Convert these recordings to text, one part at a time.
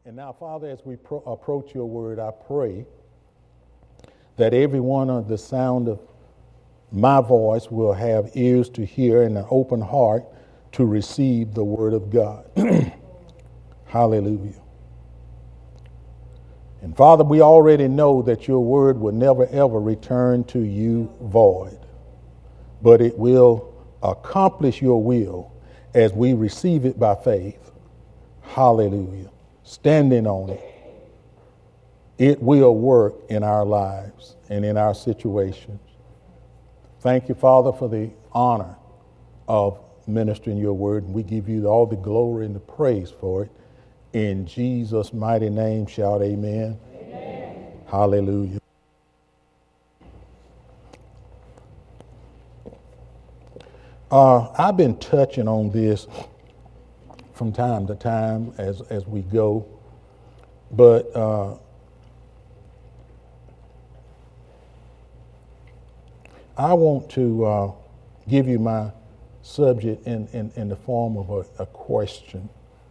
And now, Father, as we approach your word, I pray that everyone under the sound of my voice will have ears to hear and an open heart to receive the word of God. Hallelujah. And Father, we already know that your word will never ever return to you void, but it will accomplish your will as we receive it by faith. Hallelujah. Standing on it. It will work in our lives and in our situations. Thank you, Father, for the honor of ministering your word. And we give you all the glory and the praise for it. In Jesus' mighty name, shout amen. Amen. Hallelujah. I've been touching on this from time to time as we go, but I want to give you my subject in the form of a question.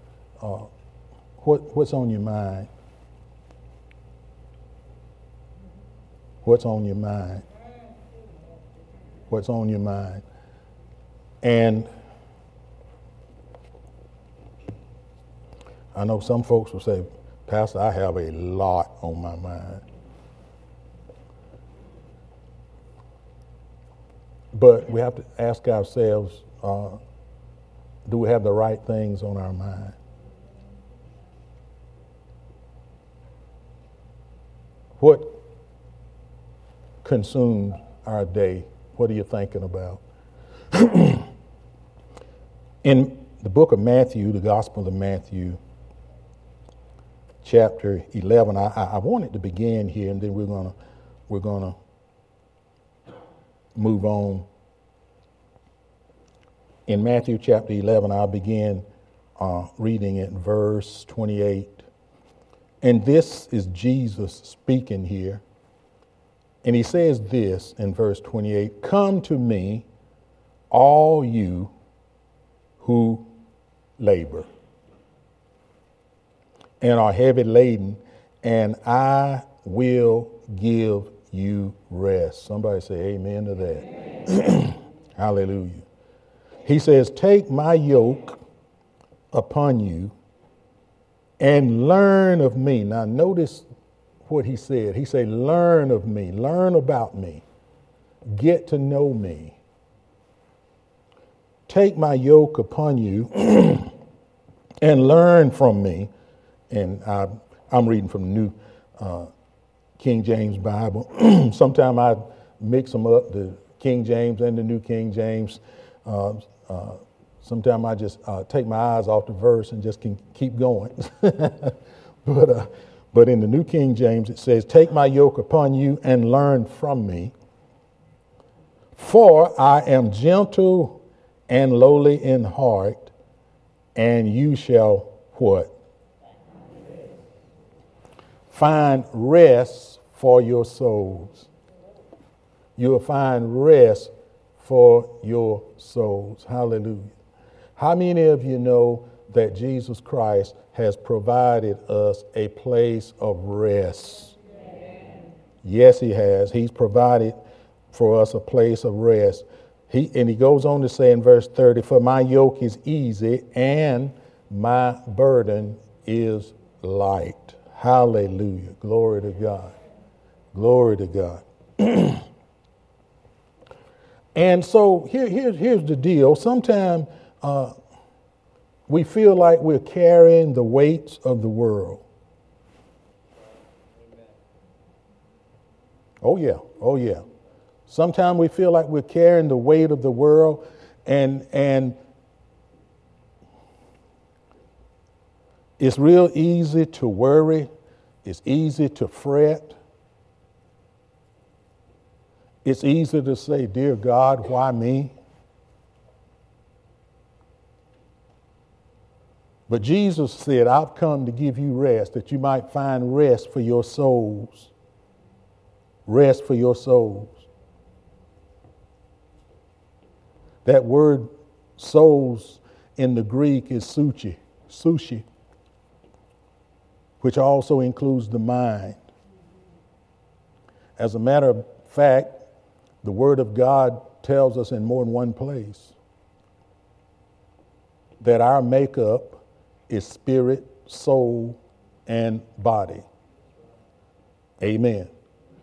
What's on your mind? What's on your mind? What's on your mind? And I know some folks will say, Pastor, I have a lot on my mind. But we have to ask ourselves, do we have the right things on our mind? What consumes our day? What are you thinking about? In the book of Matthew, the Gospel of Matthew, chapter 11, I wanted to begin here, and then we're gonna move on. In Matthew chapter 11, I'll begin reading at verse 28. And this is Jesus speaking here. And he says this in verse 28, "Come to me, all you who labor and are heavy laden, and I will give you rest." Somebody say amen to that. Hallelujah. He says, "Take my yoke upon you and learn of me." Now notice what he said. He said, learn of me, learn about me, get to know me. Take my yoke upon you and learn from me. And I'm reading from the New King James Bible. Sometimes I mix them up, the King James and the New King James. Sometimes I just take my eyes off the verse and just can keep going. But in the New King James, it says, "Take my yoke upon you and learn from me. For I am gentle and lowly in heart, and you shall" what? "Find rest for your souls." You'll find rest for your souls. Hallelujah. How many of you know that Jesus Christ has provided us a place of rest? Amen. Yes, he has. He's provided for us a place of rest. He goes on to say in verse 30, "For my yoke is easy and my burden is light." Hallelujah. Glory to God. Glory to God. And so here's the deal. Sometimes we feel like we're carrying the weights of the world. Oh yeah, oh yeah. Sometimes we feel like we're carrying the weight of the world, and it's real easy to worry. It's easy to fret. It's easy to say, "Dear God, why me?" But Jesus said, "I've come to give you rest, that you might find rest for your souls." Rest for your souls. That word souls in the Greek is sushi. which also includes the mind. As a matter of fact, the Word of God tells us in more than one place that our makeup is spirit, soul, and body. Amen.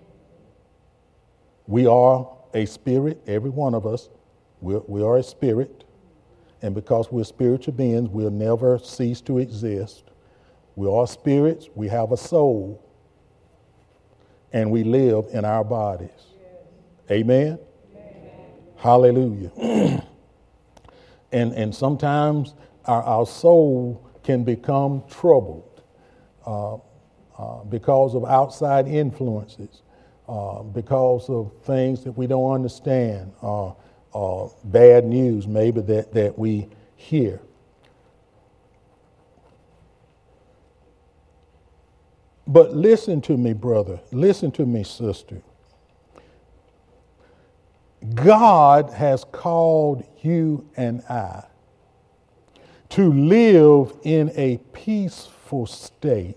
We are a spirit, every one of us. We are a spirit. And because we're spiritual beings, we'll never cease to exist. We are spirits, we have a soul, and we live in our bodies. Amen? Hallelujah. and sometimes our soul can become troubled because of outside influences, because of things that we don't understand, bad news maybe that we hear. But listen to me, brother. Listen to me, sister. God has called you and I to live in a peaceful state,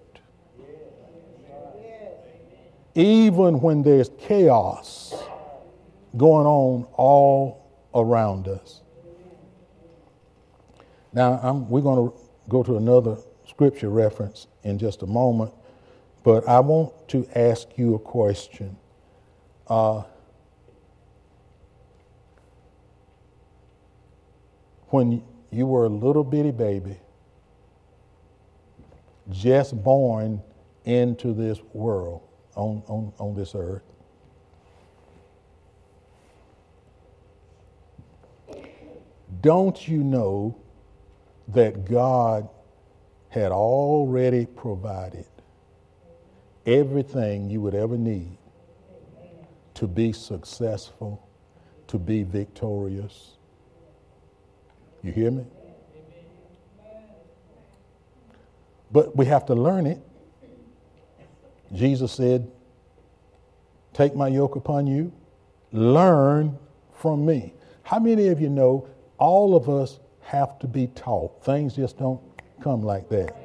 even when there's chaos going on all around us. Now, we're going to go to another scripture reference in just a moment, but I want to ask you a question. When you were a little bitty baby, just born into this world, on this earth, don't you know that God had already provided everything you would ever need to be successful, to be victorious? You hear me? But we have to learn it. Jesus said, "Take my yoke upon you, learn from me." How many of you know all of us have to be taught? Things just don't come like that.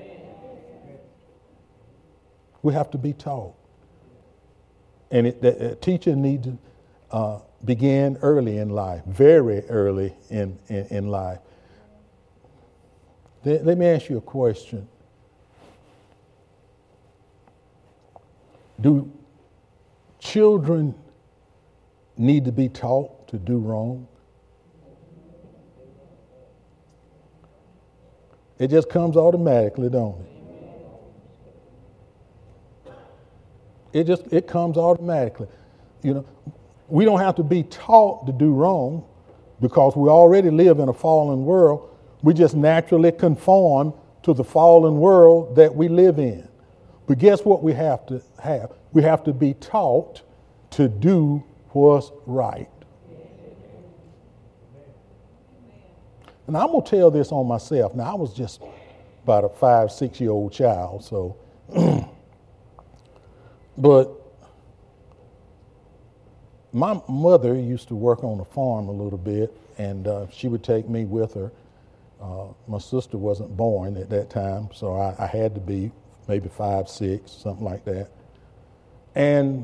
We have to be taught. And the teacher needs to begin early in life, very early in life. Let me ask you a question. Do children need to be taught to do wrong? It just comes automatically, don't it? It comes automatically. You know, we don't have to be taught to do wrong because we already live in a fallen world. We just naturally conform to the fallen world that we live in. But guess what we have to have? We have to be taught to do what's right. And I'm going to tell this on myself. Now, I was just about a 5-6-year-old child, so. But my mother used to work on a farm a little bit, and she would take me with her. My sister wasn't born at that time, so I had to be maybe 5, 6, something like that. And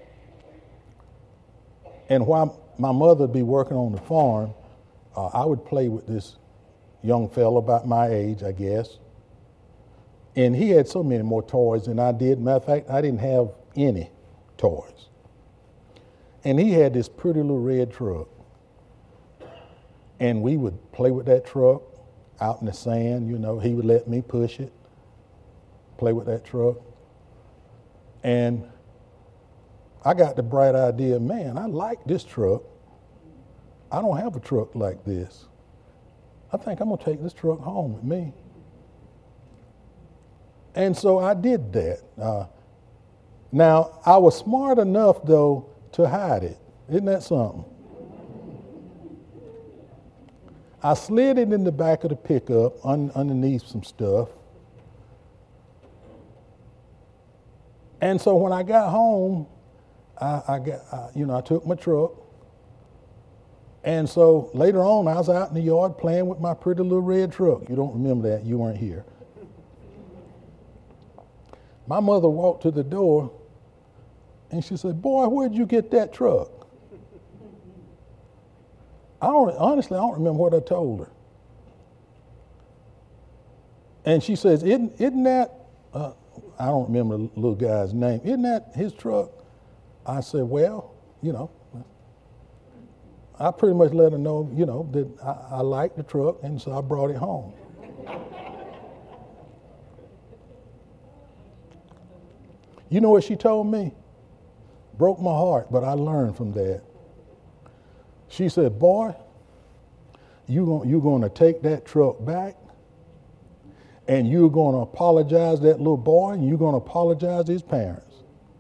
while my mother would be working on the farm, I would play with this young fellow about my age, I guess. And he had so many more toys than I did. Matter of fact, I didn't have any toys. And he had this pretty little red truck. And we would play with that truck out in the sand, you know. He would let me push it, play with that truck. And I got the bright idea, man, I like this truck. I don't have a truck like this. I think I'm going to take this truck home with me. And so I did that. Now, I was smart enough, though, to hide it. Isn't that something? I slid it in the back of the pickup underneath some stuff. And so when I got home, I took my truck. And so later on, I was out in the yard playing with my pretty little red truck. You don't remember that. You weren't here. My mother walked to the door and she said, "Boy, where'd you get that truck?" Honestly, I don't remember what I told her. And she says, isn't that, I don't remember the little guy's name, isn't that his truck? I said, well, I pretty much let her know, that I liked the truck, and so I brought it home. You know what she told me? Broke my heart, but I learned from that. She said, "Boy, you're going to take that truck back, and you're going to apologize to that little boy, and you're going to apologize to his parents."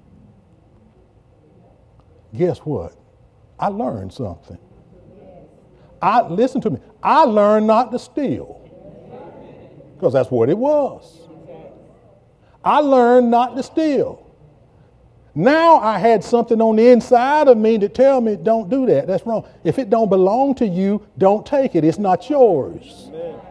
Guess what? I learned something. Listen to me. I learned not to steal, because that's what it was. I learned not to steal. Now I had something on the inside of me to tell me, don't do that. That's wrong. If it don't belong to you, don't take it. It's not yours.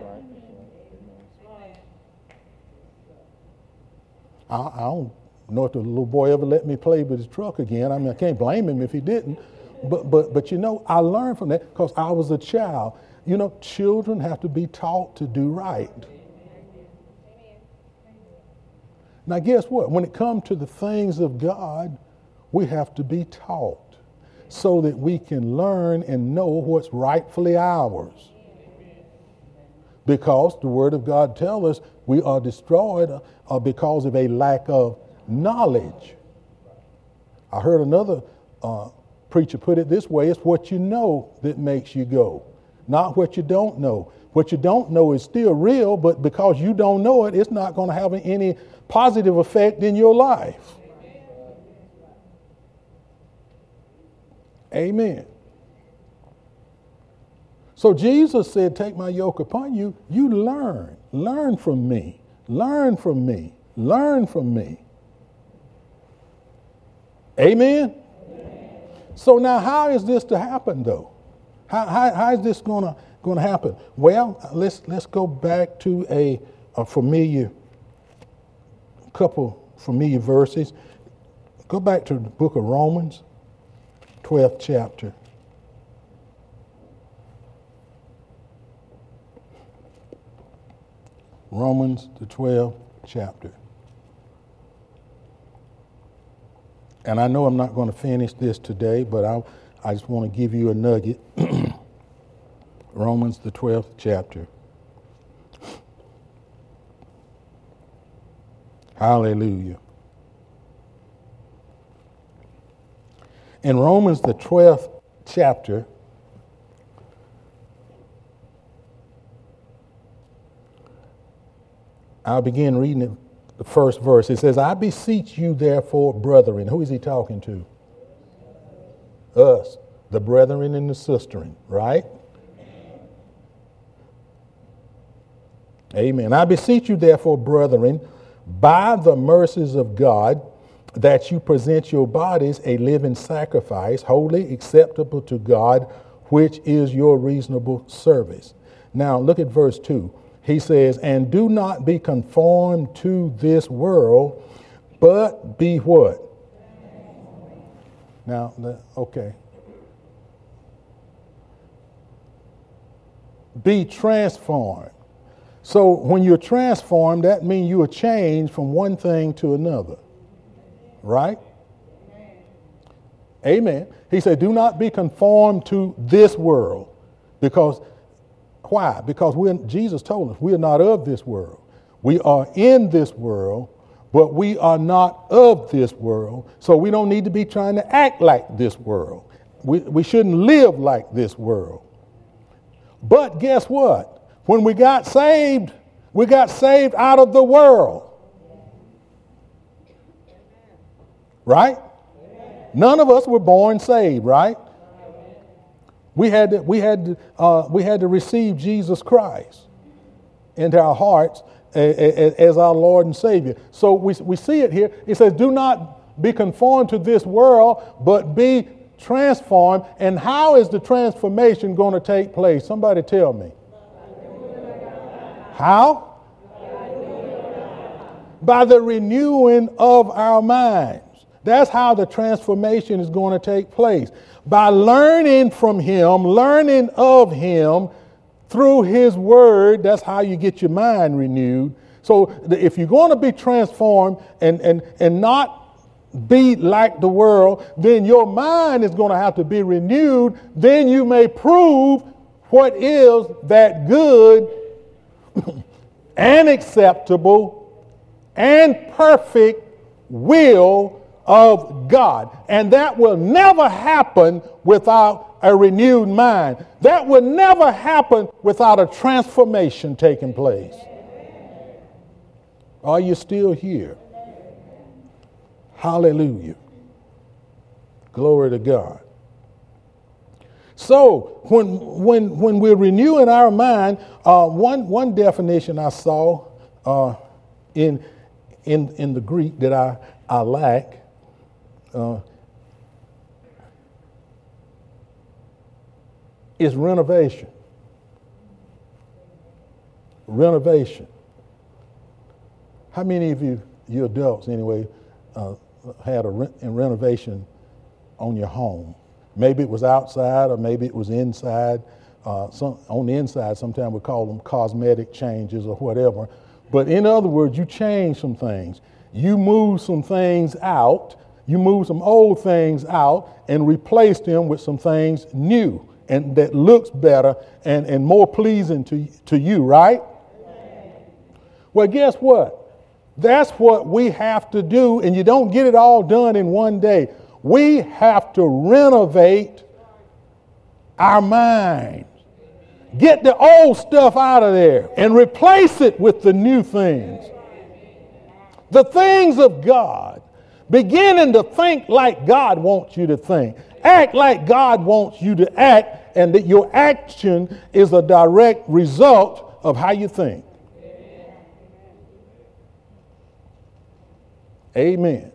I don't know if the little boy ever let me play with his truck again. I mean, I can't blame him if he didn't. But I learned from that because I was a child. Children have to be taught to do right. Now, guess what? When it comes to the things of God, we have to be taught so that we can learn and know what's rightfully ours. Because the Word of God tells us we are destroyed because of a lack of knowledge. I heard another preacher put it this way: it's what you know that makes you go, not what you don't know. What you don't know is still real, but because you don't know it, it's not going to have any positive effect in your life. Amen. So Jesus said, "Take my yoke upon you." You learn. Learn from me. Learn from me. Learn from me. Amen? So now how is this to happen, though? How is this going to happen? Well, let's go back to a couple familiar verses. Go back to the book of Romans, 12th chapter. Romans, the 12th chapter. And I know I'm not going to finish this today, but I just want to give you a nugget. Romans, the 12th chapter. Hallelujah. In Romans, the 12th chapter, I'll begin reading the first verse. It says, "I beseech you, therefore, brethren." Who is he talking to? Us, the brethren and the sisterin, right? Amen. "I beseech you, therefore, brethren, by the mercies of God, that you present your bodies a living sacrifice, wholly acceptable to God, which is your reasonable service." Now, look at verse 2. He says, "And do not be conformed to this world, but be" what? Now, okay. Be transformed. So when you're transformed, that means you are changed from one thing to another. Right? Amen. He said, "Do not be conformed to this world." Because, why? Because Jesus told us we are not of this world. We are in this world, but we are not of this world. So we don't need to be trying to act like this world. We shouldn't live like this world. But guess what? When we got saved out of the world. Right? None of us were born saved, right? We had to receive Jesus Christ into our hearts as our Lord and Savior. So we see it here. It says, "Do not be conformed to this world, but be transformed." And how is the transformation going to take place? Somebody tell me. How? By the renewing of our minds. That's how the transformation is going to take place. By learning from him, learning of him through his word. That's how you get your mind renewed. So if you're going to be transformed and not be like the world, then your mind is going to have to be renewed. Then you may prove what is that good and acceptable and perfect will of God. And that will never happen without a renewed mind. That will never happen without a transformation taking place. Are you still here? Hallelujah. Glory to God. So when we're renewing our mind, one definition I saw in the Greek that I lack is renovation. Renovation. How many of you adults anyway, had a renovation on your home? Maybe it was outside or maybe it was inside. On the inside, sometimes we call them cosmetic changes or whatever. But in other words, you change some things. You move some things out. You move some old things out and replace them with some things new and that looks better and more pleasing to you, right? Well, guess what? That's what we have to do, and you don't get it all done in one day. We have to renovate our minds. Get the old stuff out of there and replace it with the new things. The things of God. Beginning to think like God wants you to think. Act like God wants you to act, and that your action is a direct result of how you think. Amen.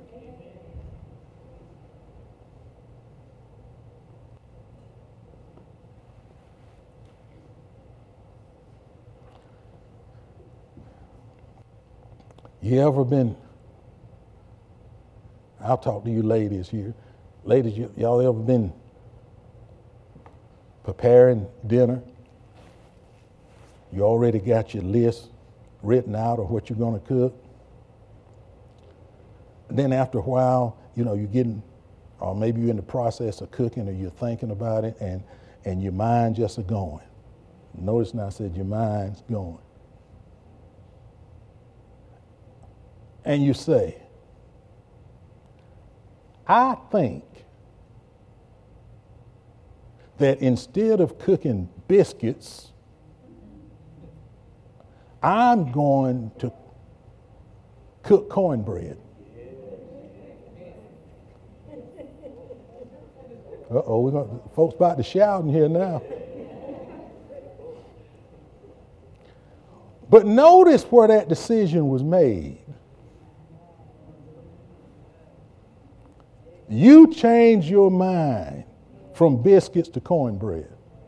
You ever been, I'll talk to you ladies here. Ladies, y'all ever been preparing dinner? You already got your list written out of what you're going to cook? Then after a while, you're getting, or maybe you're in the process of cooking or you're thinking about it and your mind just is going. Notice now I said your mind's going. And you say, I think that instead of cooking biscuits, I'm going to cook cornbread. Uh-oh, folks about to shout in here now. But notice where that decision was made. You change your mind from biscuits to cornbread.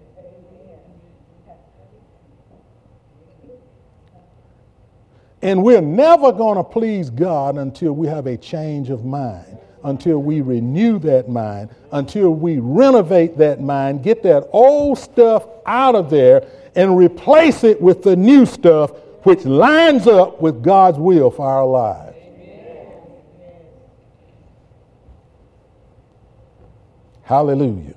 And we're never going to please God until we have a change of mind, until we renew that mind, until we renovate that mind, get that old stuff out of there and replace it with the new stuff which lines up with God's will for our lives. Hallelujah.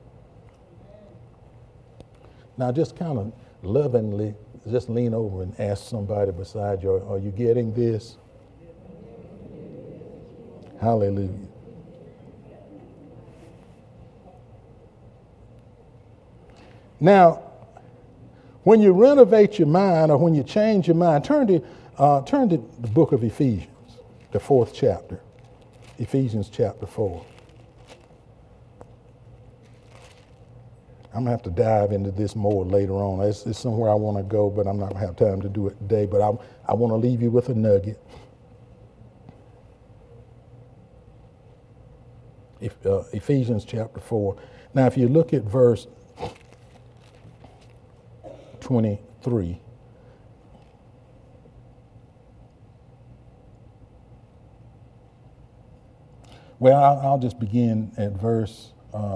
Now just kind of lovingly, just lean over and ask somebody beside you, are you getting this? Hallelujah. Now, when you renovate your mind or when you change your mind, turn to the book of Ephesians, the 4th chapter. Ephesians chapter 4. I'm going to have to dive into this more later on. It's somewhere I want to go, but I'm not going to have time to do it today. But I want to leave you with a nugget. Ephesians chapter 4. Now, if you look at verse 23, Well, I'll just begin at verse,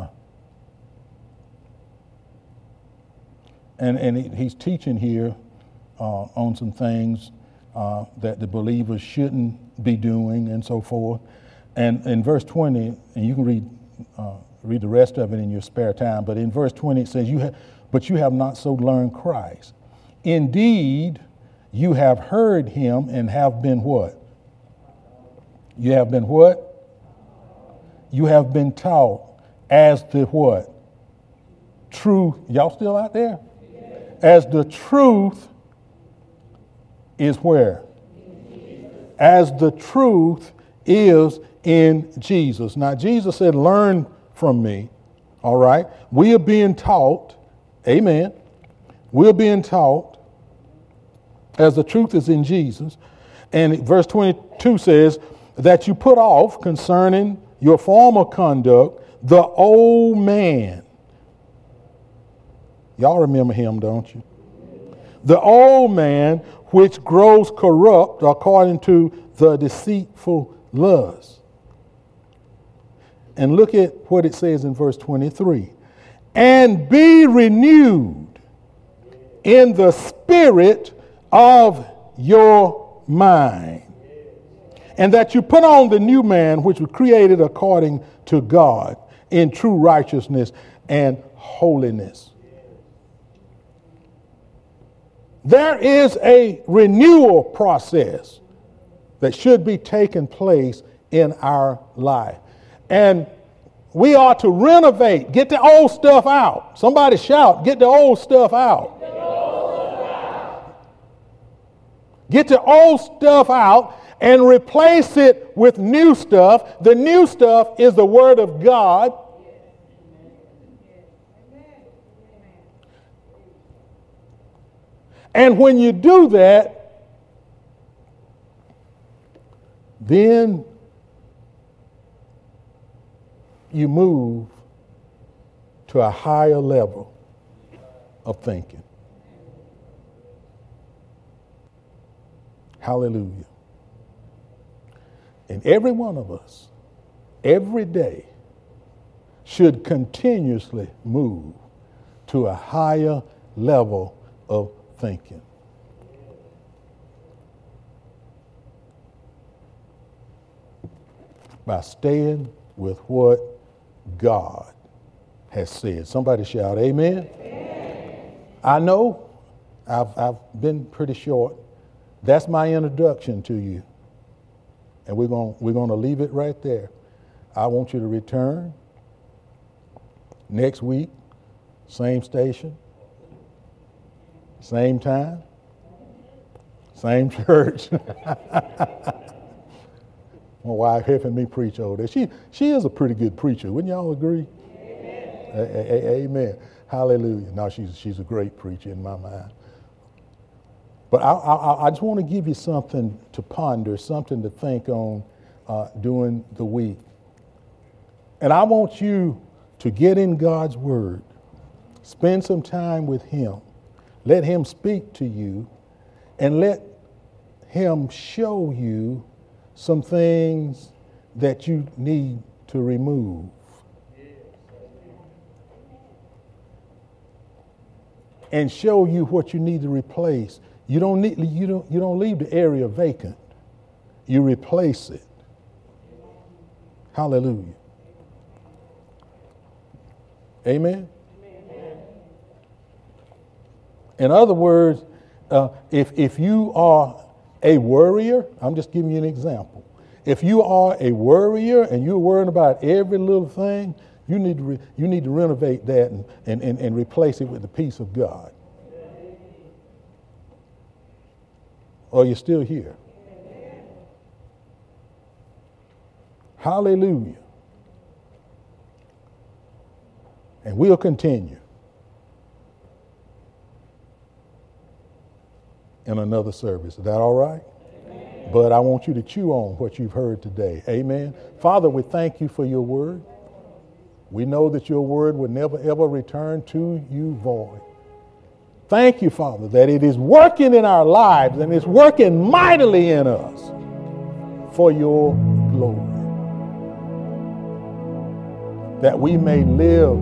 and he's teaching here on some things that the believers shouldn't be doing and so forth. And in verse 20, and you can read the rest of it in your spare time, but in verse 20 it says, but you have not so learned Christ. Indeed, you have heard him and have been what? You have been what? You have been taught as the what? Truth. Y'all still out there? As the truth is where? As the truth is in Jesus. Now, Jesus said, learn from me. All right. We are being taught. Amen. We're being taught as the truth is in Jesus. And verse 22 says that you put off concerning your former conduct the old man. Y'all remember him, don't you? The old man which grows corrupt according to the deceitful lust. And look at what it says in verse 23. And be renewed in the spirit of your mind. And that you put on the new man which was created according to God in true righteousness and holiness. There is a renewal process that should be taking place in our life. And we are to renovate, get the old stuff out. Somebody shout, get the old stuff out. Get the old stuff out and replace it with new stuff. The new stuff is the Word of God. And when you do that, then you move to a higher level of thinking. Hallelujah. And every one of us, every day, should continuously move to a higher level of thinking. By staying with what God has said. Somebody shout amen. Amen. I know I've been pretty short. That's my introduction to you. And we're going to leave it right there. I want you to return next week, same station, same time, same church. My wife helping me preach over there. She is a pretty good preacher. Wouldn't y'all agree? Amen. Amen. Hallelujah. No, she's a great preacher in my mind. But I just want to give you something to ponder, something to think on during the week. And I want you to get in God's Word. Spend some time with Him. Let Him speak to you. And let Him show you some things that you need to remove. And show you what you need to replace. You don't leave the area vacant. You replace it. Hallelujah. Amen. In other words, if you are a worrier, I'm just giving you an example. If you are a worrier and you're worrying about every little thing, you need to renovate that and replace it with the peace of God. Or you're still here. Hallelujah. And we'll continue in another service. Is that all right? Amen. But I want you to chew on what you've heard today. Amen. Father, we thank you for your word. We know that your word will never, ever return to you void. Thank you, Father, that it is working in our lives and it's working mightily in us for your glory. that we may live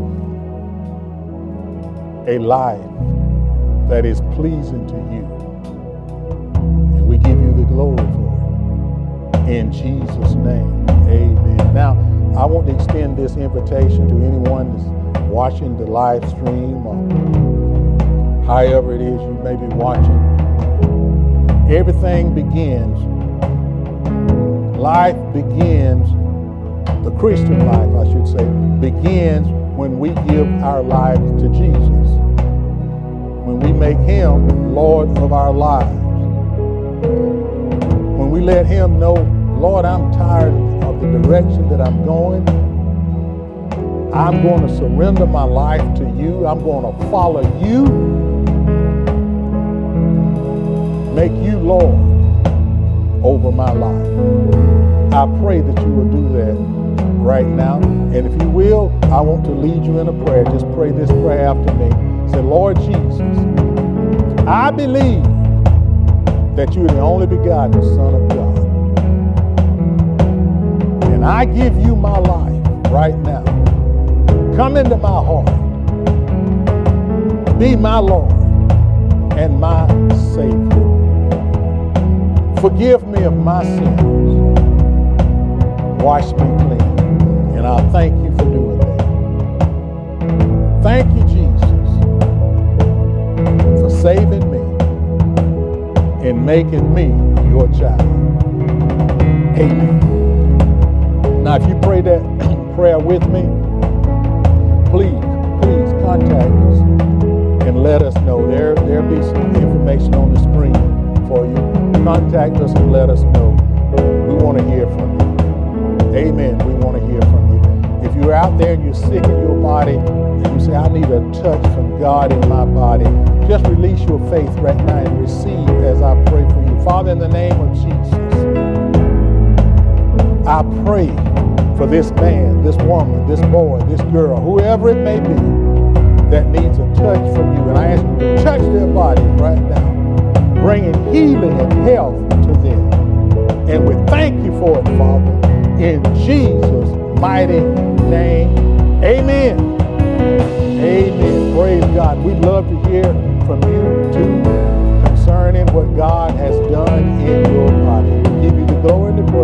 a life that is pleasing to you. And we give you the glory for it. In Jesus' name, amen. Now, I want to extend this invitation to anyone that's watching the live stream or however it is you may be watching. Everything begins, life begins, the Christian life, I should say, begins when we give our lives to Jesus. When we make him Lord of our lives. When we let him know, Lord, I'm tired of the direction that I'm going. I'm going to surrender my life to you. I'm going to follow you. Make you Lord over my life. I pray that you will do that right now. And if you will, I want to lead you in a prayer. Just pray this prayer after me. Say, Lord Jesus, I believe that you are the only begotten Son of God. And I give you my life right now. Come into my heart. Be my Lord and my Savior. Forgive me of my sins. Wash me clean. And I thank you for doing that. Thank you, Jesus, for saving me and making me your child. Amen. Now, if you pray that prayer with me, please contact us and let us know. There'll be some information on the screen for you. Contact us and let us know. We want to hear from you. Amen. We want to hear from you. If you're out there and you're sick in your body and you say, I need a touch from God in my body, just release your faith right now and receive as I pray for you. Father, in the name of Jesus, I pray for this man, this woman, this boy, this girl, whoever it may be that needs a touch from you. And I ask you to touch their bodies right now, bringing healing and health to them. And we thank you for it, Father, in Jesus' mighty name. Amen. Amen. Praise God. We'd love to hear from you too.